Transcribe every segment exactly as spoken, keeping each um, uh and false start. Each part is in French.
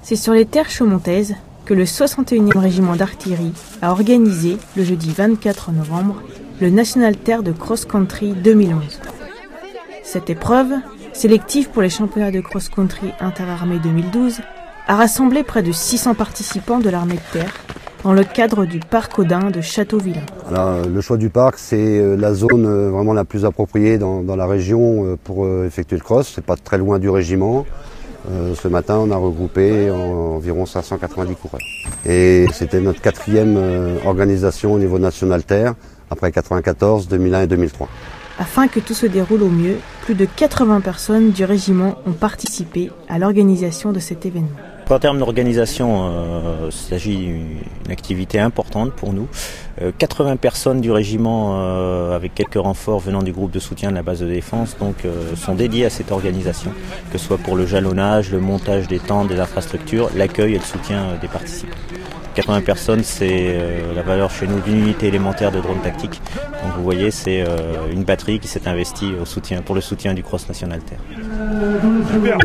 C'est sur les terres chaumontaises que le soixante et unième régiment d'artillerie a organisé, le jeudi vingt-quatre novembre, le National Terre de Cross-Country deux mille onze. Cette épreuve, sélective pour les championnats de cross-country interarmées deux mille douze, a rassemblé près de six cents participants de l'armée de terre dans le cadre du parc Audin de Châteauvillain. Alors, le choix du parc, c'est la zone vraiment la plus appropriée dans, dans la région pour effectuer le cross. C'est pas très loin du régiment. Euh, ce matin, on a regroupé environ cinq cent quatre-vingt-dix coureurs. Et c'était notre quatrième euh, organisation au niveau national terre, après quatre-vingt-quatorze, deux mille un et deux mille trois. Afin que tout se déroule au mieux, plus de quatre-vingts personnes du régiment ont participé à l'organisation de cet événement. En termes d'organisation, euh, il s'agit d'une activité importante pour nous. Euh, quatre-vingts personnes du régiment, euh, avec quelques renforts venant du groupe de soutien de la base de défense, donc, euh, sont dédiés à cette organisation, que ce soit pour le jalonnage, le montage des tentes, des infrastructures, l'accueil et le soutien euh, des participants. quatre-vingts personnes, c'est euh, la valeur chez nous d'une unité élémentaire de drone tactique. Donc vous voyez, c'est euh, une batterie qui s'est investie au soutien, pour le soutien du Cross National Terre. Super.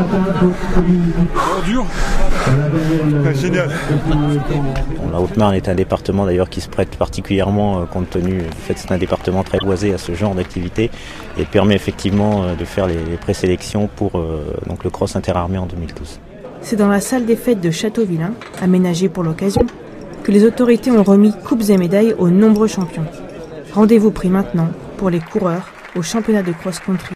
Oh, dur. Ouais, génial. Bon, la Haute-Marne est un département d'ailleurs qui se prête particulièrement euh, compte tenu du fait que c'est un département très boisé à ce genre d'activité et permet effectivement euh, de faire les, les présélections pour euh, donc le Cross interarmé en deux mille douze. C'est dans la salle des fêtes de Châteauvillain, aménagée pour l'occasion, que les autorités ont remis coupes et médailles aux nombreux champions. Rendez-vous pris maintenant pour les coureurs au championnat de cross-country